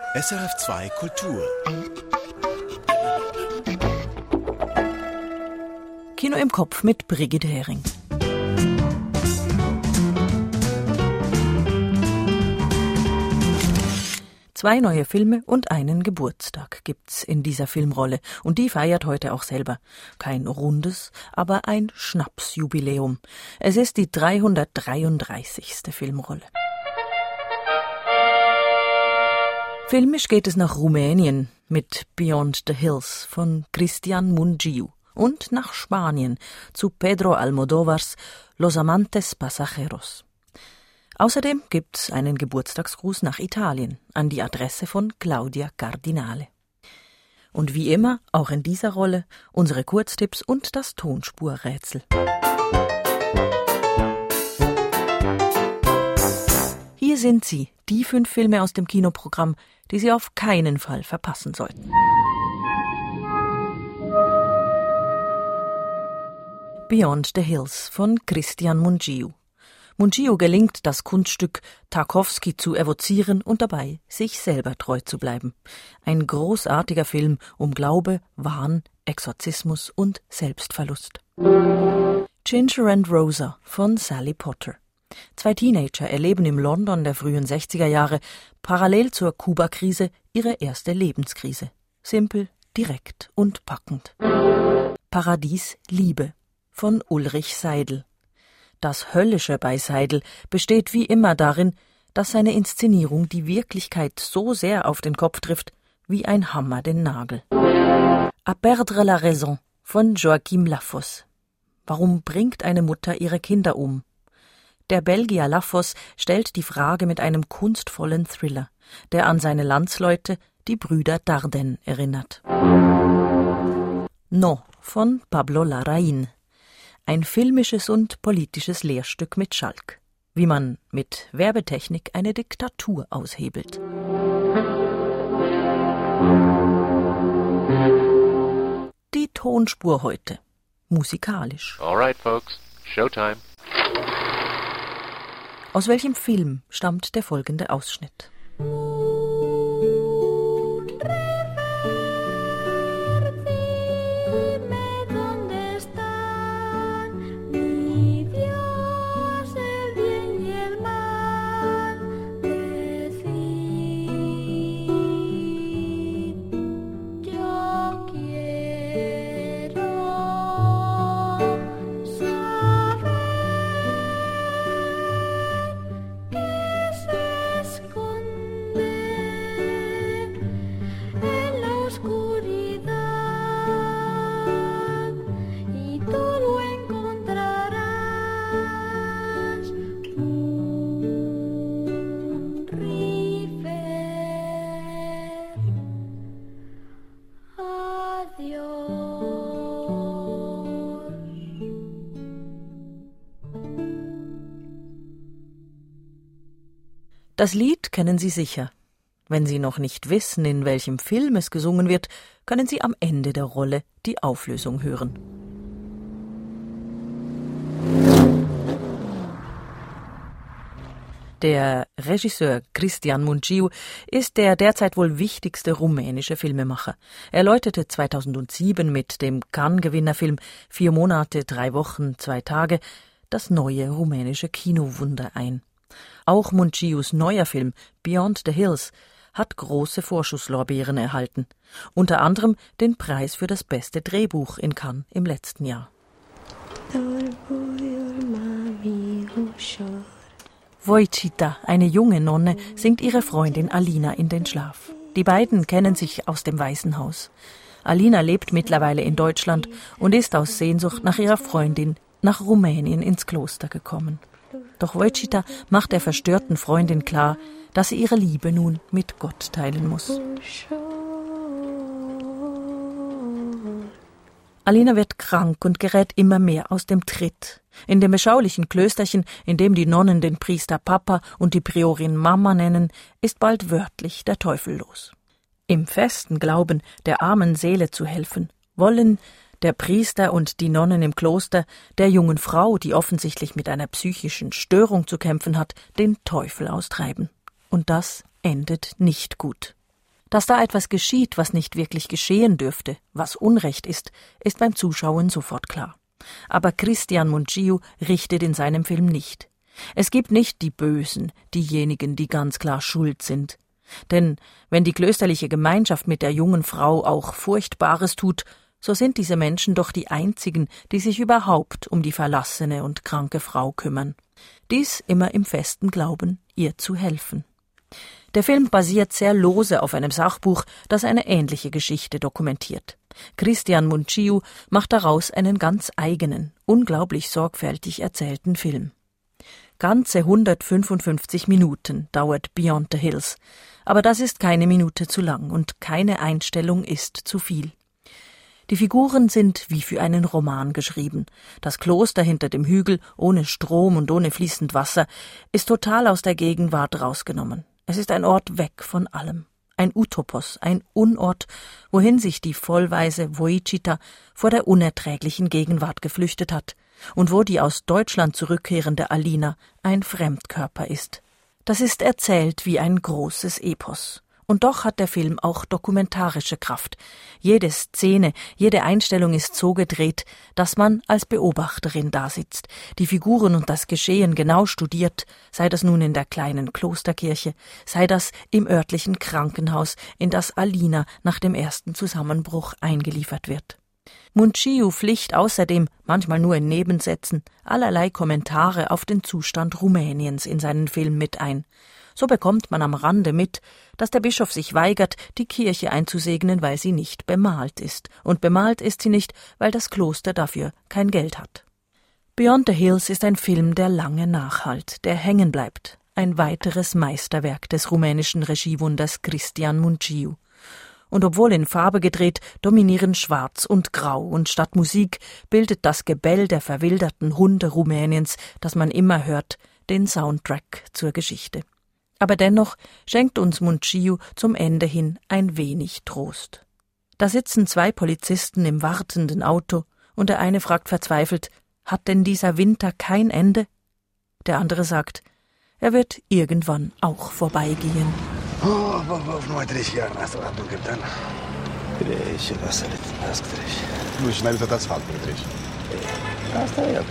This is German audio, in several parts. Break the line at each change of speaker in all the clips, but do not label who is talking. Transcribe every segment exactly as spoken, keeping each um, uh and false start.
S R F zwei Kultur.
Kino im Kopf mit Brigitte Hering. Zwei neue Filme und einen Geburtstag gibt's in dieser Filmrolle. Und die feiert heute auch selber. Kein rundes, aber ein Schnapsjubiläum. Es ist die dreihundertdreiunddreißigste Filmrolle. Filmisch geht es nach Rumänien mit Beyond the Hills von Cristian Mungiu und nach Spanien zu Pedro Almodóvars Los Amantes Pasajeros. Außerdem gibt's einen Geburtstagsgruß nach Italien an die Adresse von Claudia Cardinale. Und wie immer, auch in dieser Rolle, unsere Kurztipps und das Tonspurrätsel. Hier sind sie, die fünf Filme aus dem Kinoprogramm, die Sie auf keinen Fall verpassen sollten. Beyond the Hills von Cristian Mungiu. Mungiu gelingt das Kunststück, Tarkovsky zu evozieren und dabei sich selber treu zu bleiben. Ein großartiger Film um Glaube, Wahn, Exorzismus und Selbstverlust. Ginger and Rosa von Sally Potter. Zwei Teenager erleben im London der frühen sechziger Jahre parallel zur Kuba-Krise ihre erste Lebenskrise. Simpel, direkt und packend. Paradies Liebe von Ulrich Seidel. Das Höllische bei Seidel besteht wie immer darin, dass seine Inszenierung die Wirklichkeit so sehr auf den Kopf trifft, wie ein Hammer den Nagel. À perdre la raison von Joachim Lafosse. Warum bringt eine Mutter ihre Kinder um? Der Belgier Lafosse stellt die Frage mit einem kunstvollen Thriller, der an seine Landsleute, die Brüder Dardenne, erinnert. No von Pablo Larraín. Ein filmisches und politisches Lehrstück mit Schalk. Wie man mit Werbetechnik eine Diktatur aushebelt. Die Tonspur heute. Musikalisch.
Alright, folks. Showtime.
Aus welchem Film stammt der folgende Ausschnitt? Das Lied kennen Sie sicher. Wenn Sie noch nicht wissen, in welchem Film es gesungen wird, können Sie am Ende der Rolle die Auflösung hören. Der Regisseur Cristian Mungiu ist der derzeit wohl wichtigste rumänische Filmemacher. Er läutete zweitausendsieben mit dem Cannes-Gewinnerfilm Vier Monate, drei Wochen, zwei Tage das neue rumänische Kinowunder ein. Auch Mungius neuer Film Beyond the Hills hat große Vorschusslorbeeren erhalten. Unter anderem den Preis für das beste Drehbuch in Cannes im letzten Jahr. Wojcita, eine junge Nonne, singt ihre Freundin Alina in den Schlaf. Die beiden kennen sich aus dem Weißen Haus. Alina lebt mittlerweile in Deutschland und ist aus Sehnsucht nach ihrer Freundin nach Rumänien ins Kloster gekommen. Doch Wojcita macht der verstörten Freundin klar, dass sie ihre Liebe nun mit Gott teilen muss. Alina wird krank und gerät immer mehr aus dem Tritt. In dem beschaulichen Klösterchen, in dem die Nonnen den Priester Papa und die Priorin Mama nennen, ist bald wörtlich der Teufel los. Im festen Glauben, der armen Seele zu helfen, wollen der Priester und die Nonnen im Kloster der jungen Frau, die offensichtlich mit einer psychischen Störung zu kämpfen hat, den Teufel austreiben. Und das endet nicht gut. Dass da etwas geschieht, was nicht wirklich geschehen dürfte, was Unrecht ist, ist beim Zuschauen sofort klar. Aber Cristian Mungiu richtet in seinem Film nicht. Es gibt nicht die Bösen, diejenigen, die ganz klar schuld sind. Denn wenn die klösterliche Gemeinschaft mit der jungen Frau auch Furchtbares tut, so sind diese Menschen doch die einzigen, die sich überhaupt um die verlassene und kranke Frau kümmern. Dies immer im festen Glauben, ihr zu helfen. Der Film basiert sehr lose auf einem Sachbuch, das eine ähnliche Geschichte dokumentiert. Cristian Mungiu macht daraus einen ganz eigenen, unglaublich sorgfältig erzählten Film. Ganze hundertfünfundfünfzig Minuten dauert Beyond the Hills, aber das ist keine Minute zu lang und keine Einstellung ist zu viel. Die Figuren sind wie für einen Roman geschrieben. Das Kloster hinter dem Hügel, ohne Strom und ohne fließend Wasser, ist total aus der Gegenwart rausgenommen. Es ist ein Ort weg von allem. Ein Utopos, ein Unort, wohin sich die vollweise Woychita vor der unerträglichen Gegenwart geflüchtet hat und wo die aus Deutschland zurückkehrende Alina ein Fremdkörper ist. Das ist erzählt wie ein großes Epos. Und doch hat der Film auch dokumentarische Kraft. Jede Szene, jede Einstellung ist so gedreht, dass man als Beobachterin dasitzt, die Figuren und das Geschehen genau studiert, sei das nun in der kleinen Klosterkirche, sei das im örtlichen Krankenhaus, in das Alina nach dem ersten Zusammenbruch eingeliefert wird. Mungiu pflicht außerdem, manchmal nur in Nebensätzen, allerlei Kommentare auf den Zustand Rumäniens in seinen Film mit ein. So bekommt man am Rande mit, dass der Bischof sich weigert, die Kirche einzusegnen, weil sie nicht bemalt ist. Und bemalt ist sie nicht, weil das Kloster dafür kein Geld hat. Beyond the Hills ist ein Film, der lange nachhallt, der hängen bleibt. Ein weiteres Meisterwerk des rumänischen Regiewunders Cristian Mungiu. Und obwohl in Farbe gedreht, dominieren Schwarz und Grau, und statt Musik bildet das Gebell der verwilderten Hunde Rumäniens, das man immer hört, den Soundtrack zur Geschichte. Aber dennoch schenkt uns Mungiu zum Ende hin ein wenig Trost. Da sitzen zwei Polizisten im wartenden Auto, und der eine fragt verzweifelt, hat denn dieser Winter kein Ende? Der andere sagt, er wird irgendwann auch vorbeigehen.
Oh, Bobov, numai treizeci iar n-a stat un captan. Treci, lasă-le, tâmpesc treci. Nu, și n-ai uitat asfaltul, treci. Asta e.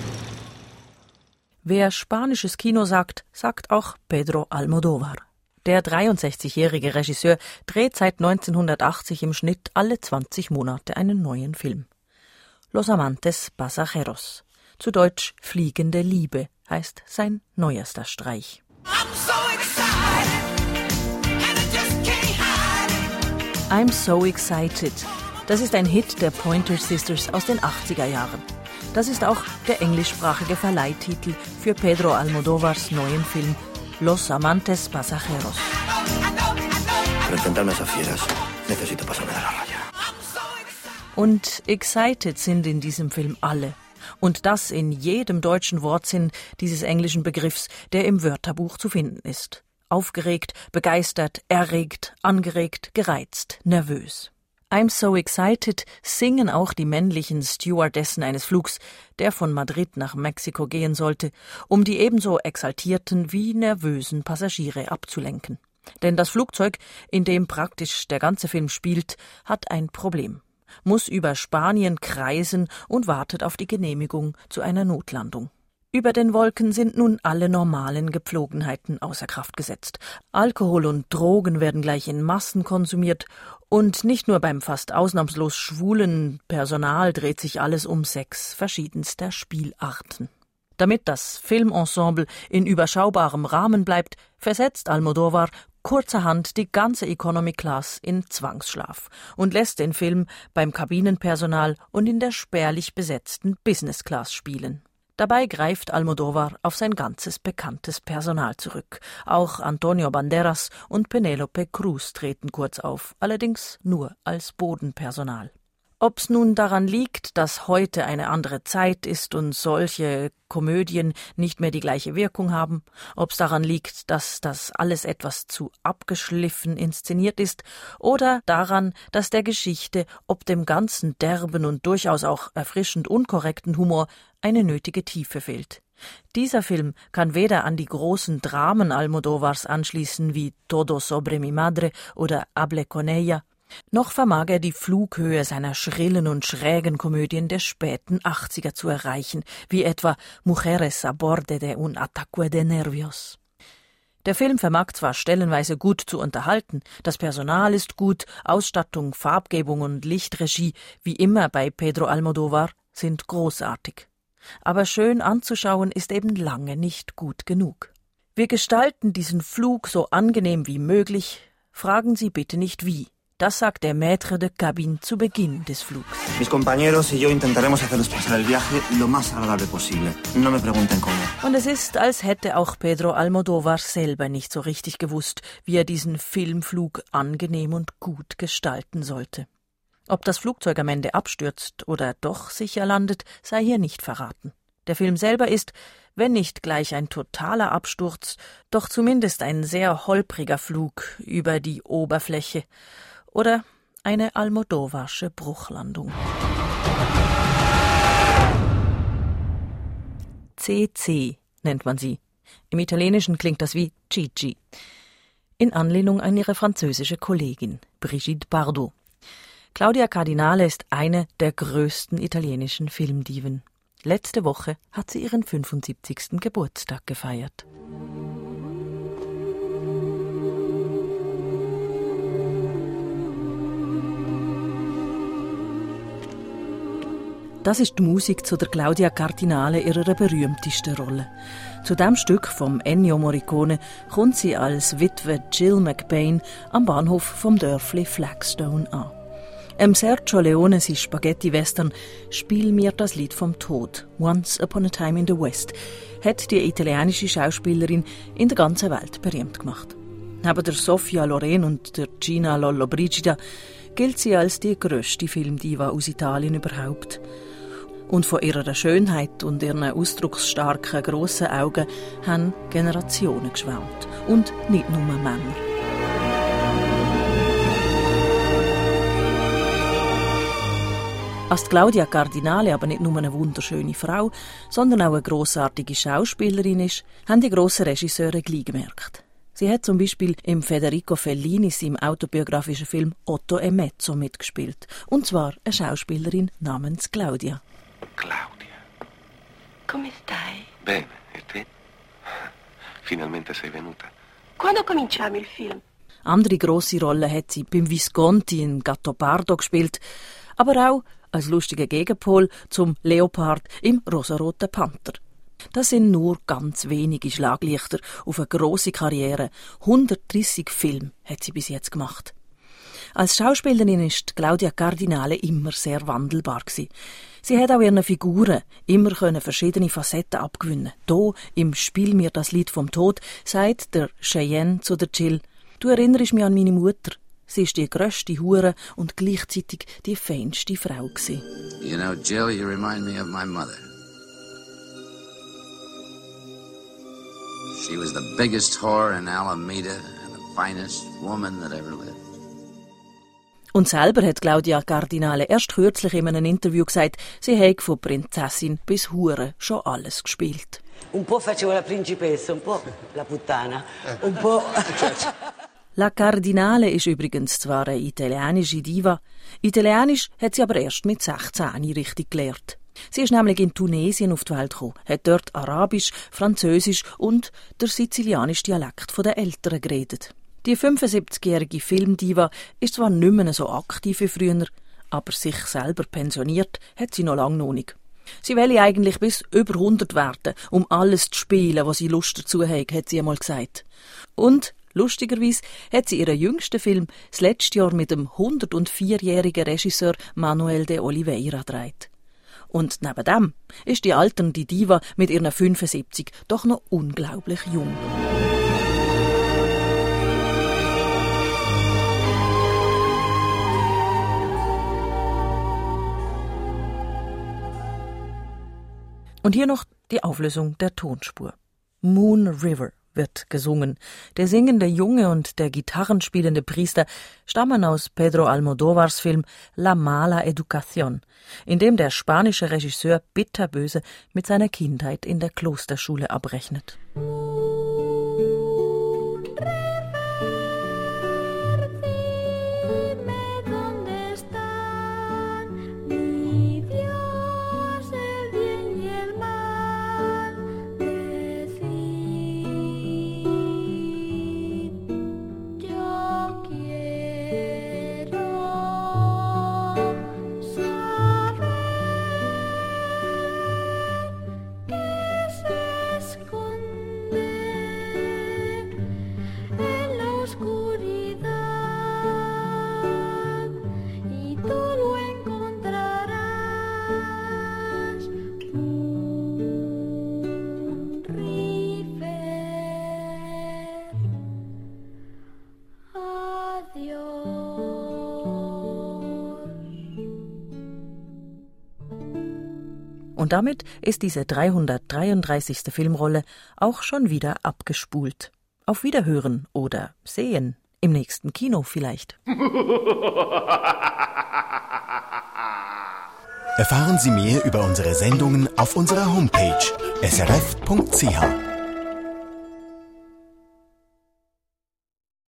Wer spanisches Kino sagt, sagt auch Pedro Almodóvar. Der dreiundsechzigjährige Regisseur dreht seit neunzehnhundertachtzig im Schnitt alle zwanzig Monate einen neuen Film. Los Amantes Pasajeros. Zu Deutsch Fliegende Liebe heißt sein neuester Streich. I'm so I'm so excited. Das ist ein Hit der Pointer Sisters aus den achtziger Jahren. Das ist auch der englischsprachige Verleihtitel für Pedro Almodóvars neuen Film Los Amantes Pasajeros. Und excited sind in diesem Film alle. Und das in jedem deutschen Wortsinn dieses englischen Begriffs, der im Wörterbuch zu finden ist. Aufgeregt, begeistert, erregt, angeregt, gereizt, nervös. I'm so excited singen auch die männlichen Stewardessen eines Flugs, der von Madrid nach Mexiko gehen sollte, um die ebenso exaltierten wie nervösen Passagiere abzulenken. Denn das Flugzeug, in dem praktisch der ganze Film spielt, hat ein Problem, muss über Spanien kreisen und wartet auf die Genehmigung zu einer Notlandung. Über den Wolken sind nun alle normalen Gepflogenheiten außer Kraft gesetzt. Alkohol und Drogen werden gleich in Massen konsumiert und nicht nur beim fast ausnahmslos schwulen Personal dreht sich alles um Sex verschiedenster Spielarten. Damit das Filmensemble in überschaubarem Rahmen bleibt, versetzt Almodóvar kurzerhand die ganze Economy Class in Zwangsschlaf und lässt den Film beim Kabinenpersonal und in der spärlich besetzten Business Class spielen. Dabei greift Almodóvar auf sein ganzes bekanntes Personal zurück. Auch Antonio Banderas und Penélope Cruz treten kurz auf, allerdings nur als Bodenpersonal. Ob's nun daran liegt, dass heute eine andere Zeit ist und solche Komödien nicht mehr die gleiche Wirkung haben, ob's daran liegt, dass das alles etwas zu abgeschliffen inszeniert ist, oder daran, dass der Geschichte ob dem ganzen derben und durchaus auch erfrischend unkorrekten Humor eine nötige Tiefe fehlt. Dieser Film kann weder an die großen Dramen Almodóvars anschließen wie Todo sobre mi madre oder Hable con ella, noch vermag er die Flughöhe seiner schrillen und schrägen Komödien der späten achtziger zu erreichen, wie etwa Mujeres a borde de un ataque de nervios. Der Film vermag zwar stellenweise gut zu unterhalten, das Personal ist gut, Ausstattung, Farbgebung und Lichtregie, wie immer bei Pedro Almodóvar, sind großartig. Aber schön anzuschauen ist eben lange nicht gut genug. Wir gestalten diesen Flug so angenehm wie möglich, fragen Sie bitte nicht wie. Das sagt der Maître de Cabine zu Beginn des Flugs.
Mis compañeros y yo intentaremos hacerles pasar el viaje lo más agradable posible. No me pregunten cómo.
Und es ist, als hätte auch Pedro Almodóvar selber nicht so richtig gewusst, wie er diesen Filmflug angenehm und gut gestalten sollte. Ob das Flugzeug am Ende abstürzt oder doch sicher landet, sei hier nicht verraten. Der Film selber ist, wenn nicht gleich ein totaler Absturz, doch zumindest ein sehr holpriger Flug über die Oberfläche oder eine Almodóvarsche Bruchlandung. C C nennt man sie. Im Italienischen klingt das wie Gigi. In Anlehnung an ihre französische Kollegin Brigitte Bardot. Claudia Cardinale ist eine der größten italienischen Filmdiven. Letzte Woche hat sie ihren fünfundsiebzigsten Geburtstag gefeiert. Das ist die Musik zu der Claudia Cardinale ihrer berühmtesten Rolle. Zu dem Stück vom Ennio Morricone kommt sie als Witwe Jill McBain am Bahnhof vom Dörfli Flagstone an. Em Sergio Leone sein Spaghetti-Western «Spiel mir das Lied vom Tod» «Once Upon a Time in the West» hat die italienische Schauspielerin in der ganzen Welt berühmt gemacht. Neben der Sofia Loren und der Gina Lollobrigida gilt sie als die grösste Filmdiva aus Italien überhaupt. Und von ihrer Schönheit und ihren ausdrucksstarken, grossen Augen haben Generationen geschwärmt. Und nicht nur Männer. Als Claudia Cardinale aber nicht nur eine wunderschöne Frau, sondern auch eine grossartige Schauspielerin ist, haben die grossen Regisseure gleich gemerkt. Sie hat zum Beispiel im Federico Fellini im autobiografischen Film Otto e Mezzo mitgespielt. Und zwar eine Schauspielerin namens Claudia.
Claudia.
Come stai?
Bene, e te? Finalmente sei venuta.
Quando cominciamo il film?
Andere grosse Rollen hat sie beim Visconti in Gattopardo gespielt, aber auch als lustiger Gegenpol zum Leopard im Rosaroten Panther. Das sind nur ganz wenige Schlaglichter auf eine grosse Karriere. hundertdreissig Filme hat sie bis jetzt gemacht. Als Schauspielerin ist Claudia Cardinale immer sehr wandelbar gewesen. Sie hat auch ihren Figuren immer können verschiedene Facetten abgewinnen. Hier im «Spiel mir das Lied vom Tod» sagt der Cheyenne zu der Jill: «Du erinnerst mich an meine Mutter. Sie ist die grösste Hure und gleichzeitig die feinste Frau gewesen.»
You know, Jill, you remind me of my mother. She was the biggest whore in Alameda and the finest woman that ever lived.
Und selber hat Claudia Cardinale erst kürzlich in einem Interview gesagt, sie habe von Prinzessin bis Hure schon alles gespielt.
Un po' facevo la principessa, un po' la puttana, un po'...
La Cardinale ist übrigens zwar eine italienische Diva, Italienisch hat sie aber erst mit sechzehn richtig gelernt. Sie ist nämlich in Tunesien auf die Welt gekommen, hat dort Arabisch, Französisch und der sizilianische Dialekt der Eltern geredet. Die fünfundsiebzigjährige Filmdiva ist zwar nicht mehr so aktiv wie früher, aber sich selber pensioniert hat sie noch lange noch nicht. Sie will eigentlich bis über hundert werden, um alles zu spielen, was sie Lust dazu hat, hat sie einmal gesagt. Und lustigerweise hat sie ihren jüngsten Film das letzte Jahr mit dem hundertvierjährigen Regisseur Manuel de Oliveira gedreht. Und neben dem ist die alternde Diva mit ihren fünfundsiebzig doch noch unglaublich jung. Und hier noch die Auflösung der Tonspur. Moon River, wird gesungen. Der singende Junge und der gitarrenspielende Priester stammen aus Pedro Almodóvars Film La mala educación, in dem der spanische Regisseur bitterböse mit seiner Kindheit in der Klosterschule abrechnet. Und damit ist diese dreihundertdreiunddreißigste Filmrolle auch schon wieder abgespult. Auf Wiederhören oder Sehen. Im nächsten Kino vielleicht.
Erfahren Sie mehr über unsere Sendungen auf unserer Homepage s r f punkt c h.